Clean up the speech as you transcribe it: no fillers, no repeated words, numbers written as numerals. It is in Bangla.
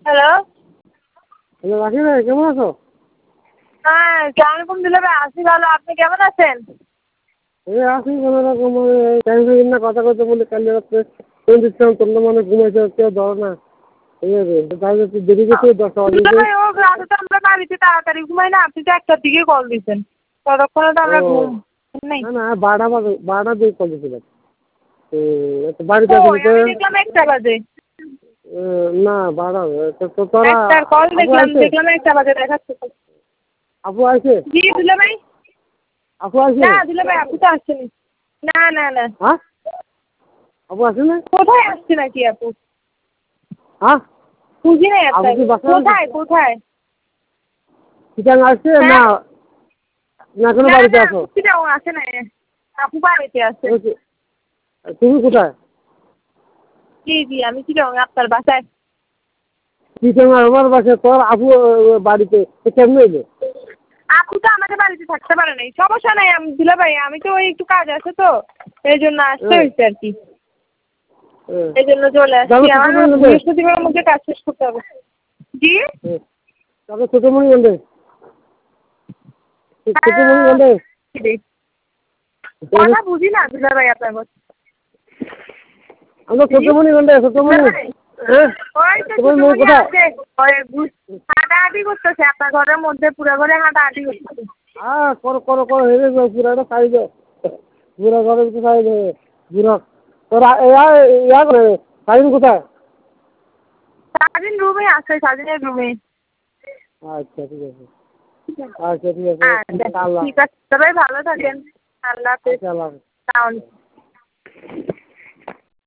হ্যালো। হ্যালো রাখি ভাই, কেমন আছো? হ্যাঁ, সালামালাইকুম দুলা ভাই। আছি ভালো। আপনি কেমন আছেন? এই আছি কোনো রকম টাইম না কথা কইতে বলে কাল রাত্রে ফোন দিচ্ছিলাম, তোর না মানে ঘুমাইছে, কেউ ধরো না। ঠিক আছে, তাই একটু দেরি গেছে 10টা দুলা বাজে। ভাই, ও রাতে তো আমরা বাড়িতে তাড়াতাড়ি ঘুমাই না। আপনি তো 1টার দিকে কল দিছেন। ততক্ষণে তো ও আমরা ঘুম নাই। না না, 12টা দিয়ে কল দিয়েছিলাম। বাড়িতে আছি কই, তো। আমি দেখলাম 1টা বাজে। না 12 তো তোরা 1টার কল আপু আছে? দেখলাম 1টা বাজে দেখাচ্ছে। আপু আছে? জি দুলা ভাই। আপু আছে? না দুলা ভাই, আপু তো আসছেনি। না না না। হ্যাঁ, আপু আছে না? কোথায় আসছে নাকি আপু? হ্যাঁ, বুঝি নাই আপু কি আপনাকে। বাসায় আছে? কোথায় কোথায়? চিটাং আসছে না? হ্যাঁ। না কোনো না বাড়িতে না, আছো? কুচিটাও আসে নাই। আপু বাড়িতে আছে। তুমি কোথায়? জি জি, আমি চিটাং আপনার বাসায়। চিটাং আমার বাসায়, তোর আপু বাড়িতে কেমনে এলো? আপু তো আমাদের বাড়িতে থাকতে পারে নাই। সমস্যা নাই আমি দুলা ভাই, আমি তো ওই একটু কাজ আছে তো এই জন্য আসতে হয়েছে আর কি। এই জন্য চলে আসছি। আমার বৃহস্পতিবারের মধ্যে কাজ শেষ করতে হবে। জি। তবে ছোটমণি গন্ডে, ছোটমণি গন্ডে কথা বুঝি না দুলা ভাই আপনার কথা। আমরা ছোটমণি গন্ডে, ছোটমণি। হ্যাঁ, ওই তো তোমার মেয়ে ছোটমণি কোথায়? আছে। ওই হাঁটাহাঁটি করতেছে আপনার ঘরের মধ্যে, পুরো ঘরে হাঁটাহাঁটি করতেছে। হ্যাঁ, করো করো করো, হেরে যাও পুরাটা সাইজ, পুরা ঘরের তো সাইজ পুরা। তোরা ইয়া করে সাইন কোথায়? সারাদিন রুমে আছে, সারাদিনের রুমে। আচ্ছা ঠিক আছে, আচ্ছা ঠিক আছে, আচ্ছা আল্লাহ। ঠিক আছে, সবাই ভালো থাকেন। আল্লাহ হাফেজ। আচ্ছা, আল্লাহ। তাহলে